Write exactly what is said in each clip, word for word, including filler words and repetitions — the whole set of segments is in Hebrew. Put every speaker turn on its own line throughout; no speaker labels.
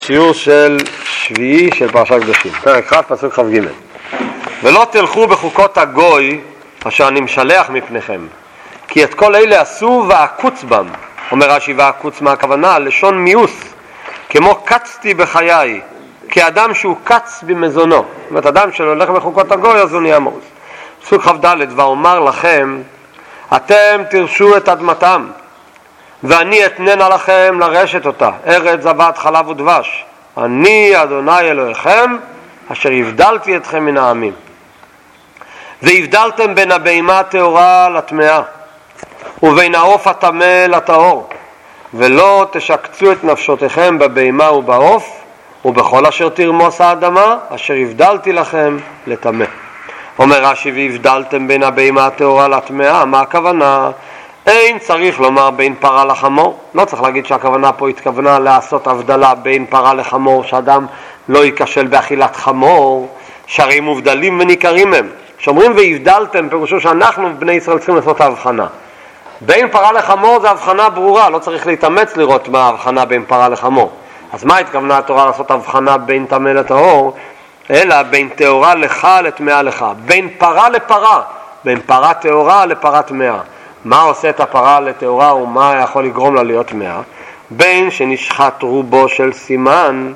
שיעור של שביעי של פרשת קדושים, פרק אחד, פסוק כ"ג. ולא תלכו בחוקות הגוי אשר אני משלח מפניכם, כי את כל אלה עשו ועקוץ בם. אומר רש"י, ועקוץ מה הכוונה? לשון מיוס, כמו קצתי בחיי, כאדם שהוא קץ במזונו. זאת אומרת, אדם שלא הולך בחוקות הגוי אז הוא נהיה מאוס. פסוק כ"ד, ואומר לכם, אתם תרשו את אדמתם, ואני אתננה לכם לרשת אותה, ארץ זבת חלב ודבש. אני אדוני אלוהיכם, אשר הבדלתי אתכם מן העמים. והבדלתם בין הבהמה הטהורה לטמאה, ובין העוף הטמא לטהור, ולא תשקצו את נפשותיכם בבהמה ובעוף, ובכל אשר תרמוס האדמה, אשר הבדלתי לכם לטמא. אומר רש"י, והבדלתם בין הבהמה הטהורה לטמאה, מה הכוונה? אין צריך לומר בין פרה לחמור. לא צריך להגיד שהכוונה פה התכוונה לעשות הבדלה בין פרה לחמור, שאדם לא ייכשל באכילת חמור, שהרי מובדלים וניכרים הם. שאומרים והבדלתם, פירושו שאנחנו בני ישראל צריכים לעשות ההבחנה. בין פרה לחמור זה הבחנה ברורה, לא צריך להתאמץ לראות מה ההבחנה בין פרה לחמור. אז מה התכוונה התורה לעשות הבחנה בין טמא לטהור? אלא בין טהורה לך לטמאה לך, בין פרה לפרה, בין פרה טהורה לפרה טמאה. מה עושה את הפרה לטהורה ומה יכול לגרום לה להיות טמאה? בין שנשחט רובו של סימן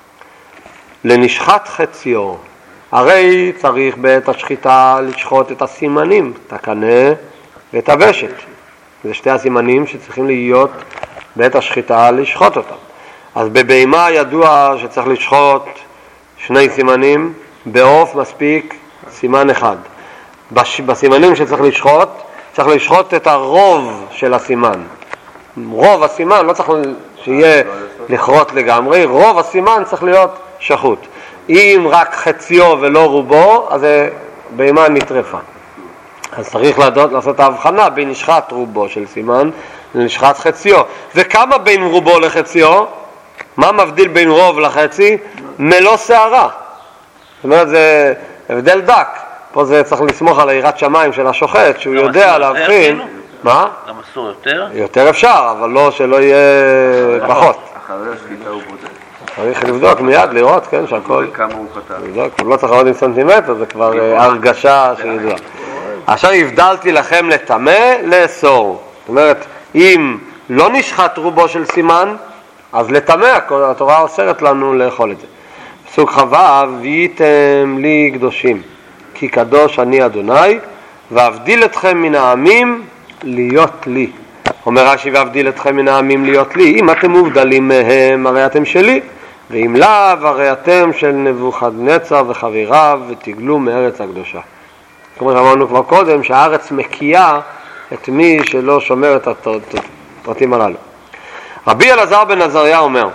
לנשחט חציו. הרי צריך בעת השחיטה לשחוט את הסימנים, את הקנה ואת הוושת. זה שתי הסימנים שצריכים להיות בעת השחיטה לשחוט אותם. אז בבהמה ידוע שצריך לשחוט שני סימנים, בעוף מספיק סימן אחד. בסימנים שצריך לשחוט, צריך לשחוט את הרוב של הסימן. רוב הסימן לא צריך שיהיה לכרות לגמרי, רוב הסימן צריך להיות שחוט. אם רק חציו ולא רובו, אז זה בהמה נטרפה. אז צריך לדעת, לעשות ההבחנה בין נשחט רובו של סימן לנשחט חציו. וכמה בין רובו לחציו? מה מבדיל בין רוב לחצי? מלוא שערה. זאת אומרת, זה הבדל דק. פה זה צריך לסמוך על היראת שמיים של השוחט, שהוא יודע להבחין. מה?
גם אסור יותר?
יותר אפשר, אבל לא שלא יהיה פחות.
אחרי השחיטה הוא בודק.
צריך לבדוק מיד, לראות, כן, שהכל...
כמה הוא כתב.
לבדוק, הוא לא צריך לראות עם סנטימטר, זה כבר הרגשה שידוע. עכשיו הבדלתי לכם לטמא, לאסור. זאת אומרת, אם לא נשחט רובו של סימן, אז לטמא, התורה אוסרת לנו לאכול את זה. פסוק כ"ו, והייתם לי קדושים, כי קדוש אני אדוני, ואבדיל אתכם מן העמים להיות לי. אומר רש"י, ואבדיל אתכם מן העמים להיות לי. אם אתם מובדלים מהם, הרי אתם שלי, ואם לאו, הרי אתם של נבוכדנצר וחבריו, ותגלו מארץ הקדושה. כמו שאמרנו כבר קודם, שהארץ מקיאה את מי שלא שומר את הפרטים הללו. רבי אלעזר בן עזריה אומר,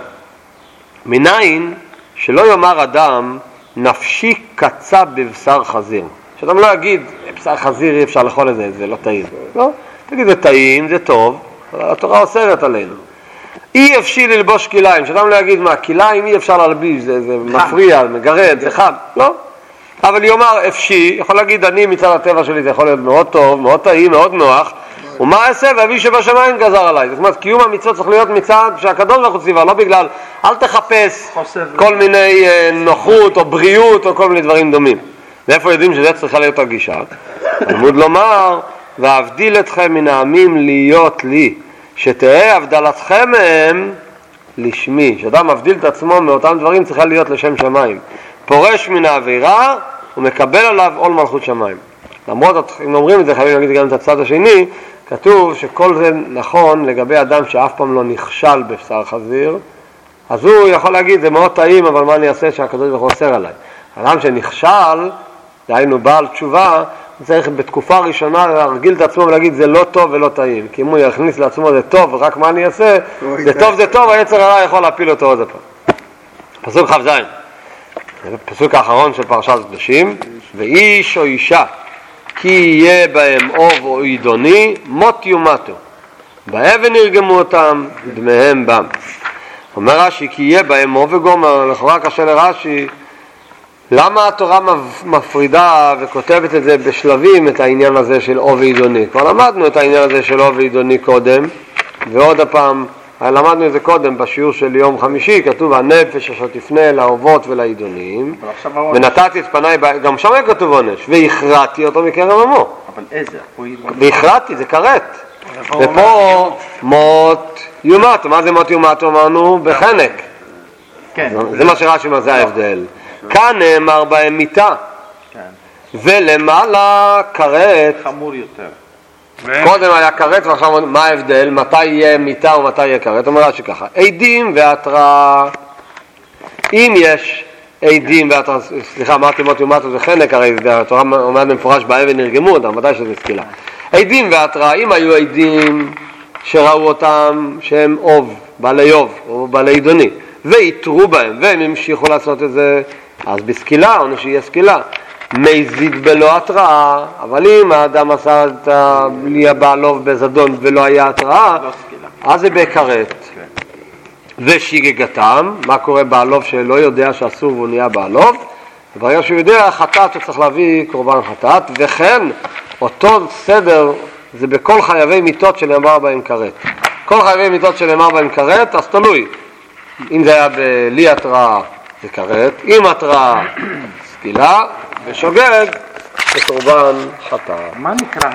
מניין שלא יאמר אדם נפשי קצה בבשר חזיר. שאדם לא יגיד, בשר חזיר אי אפשר לאכול את זה, זה לא טעים. לא, תגיד, זה טעים, זה טוב, אבל התורה אוסרת עלינו. אי אפשי ללבוש כיליים, שאדם לא יגיד מה, כיליים אי אפשר ללביש, זה, זה מפריע, מגרד, זה חם. לא. אבל יאמר אפשי, יכול להגיד, אני מצד הטבע שלי זה יכול להיות מאוד טוב, מאוד טעים, מאוד נוח, ומה אעשה? ואבי שבשמיים גזר עליי. זאת אומרת, קיום המצוות צריך להיות מצד שהקדוש ברוך הוא ציווה, לא בגלל, אל תחפש כל מיני נוחות או בריאות או כל מיני דברים דומים. ואיפה יודעים שזה צריכה להיות הגישה? תלמוד לומר, ואבדיל אתכם מן העמים להיות לי, שתהא הבדלתכם מהם לשמי. שאדם מבדיל את עצמו מאותם דברים צריכה להיות לשם שמיים. פורש מן העבירה ומקבל עליו עול מלכות שמיים. למרות, אם אומרים את זה, חייבים להגיד גם את הצד השני, כתוב שכל זה נכון לגבי אדם שאף פעם לא נכשל בבשר חזיר, אז הוא יכול להגיד, זה מאוד טעים, אבל מה אני אעשה שהקדוש ברוך הוא אוסר עליי? אדם שנכשל, דהיינו בעל תשובה, צריך בתקופה הראשונה להרגיל את עצמו ולהגיד, זה לא טוב ולא טעים. כי אם הוא יכניס לעצמו זה טוב, ורק מה אני אעשה, זה טוב זה טוב, היצר הרע יכול להפיל אותו עוד פעם. פסוק כ"ז. פסוק האחרון של פרשת קדושים, ואיש או אישה כי יהיה בהם אוב או עידוני, מות יומתו, באבן ירגמו אותם, דמיהם בם. אומר רש"י, כי יהיה בהם אוב וגומר, לכאורה קשה לרש"י, למה התורה מפרידה וכותבת את זה בשלבים, את העניין הזה של אוב ועידוני? כבר למדנו את העניין הזה של אוב ועידוני קודם, ועוד הפעם למדנו את זה קודם בשיעור של יום חמישי, כתוב הנפש אשר תפנה לאהובות ולעידונים, ונתתי את פניי, גם שם היה כתוב עונש, והכרעתי אותו מקרב עמו.
אבל איזה?
והכרעתי, זה כרת. ופה מות יומת, מה זה מות יומת? אמרנו בחנק. זה מה שרש"י אומר, זה ההבדל. כאן נאמר בהם מיתה, ולמעלה כרת.
חמור יותר.
קודם היה כרת ועכשיו מה ההבדל? מתי יהיה מיתה ומתי יהיה כרת? אומר רש"י ככה, עדים והתראה. אם יש עדים והתראה, סליחה, אמרתי מות יומת וחנק, הרי התורה אומרת במפורש באבן נרגמו אותם, מתי שזה סקילה. עדים והתראה, אם היו עדים שראו אותם שהם אוב, בעלי אוב או בעלי עידוני, ויתרו בהם והם המשיכו לעשות את זה, אז בסקילה, או שיהיה סקילה. מזיד בלא התראה, אבל אם האדם עשה את הבעלוב בזדון ולא היה התראה, אז זה בכרת. ושיגגתם, מה קורה בעלוב שלא יודע שאסור והוא נהיה בעלוב? ברגע שהוא יודע חטאת שצריך להביא קורבן חטאת, וכן אותו סדר זה בכל חייבי מיתות שנאמר בהם כרת. כל חייבי מיתות שנאמר בהם כרת, אז תלוי. אם זה היה בלי התראה זה כרת, עם התראה סקילה, ושוגג זה קורבן חטאת.
מה נקרא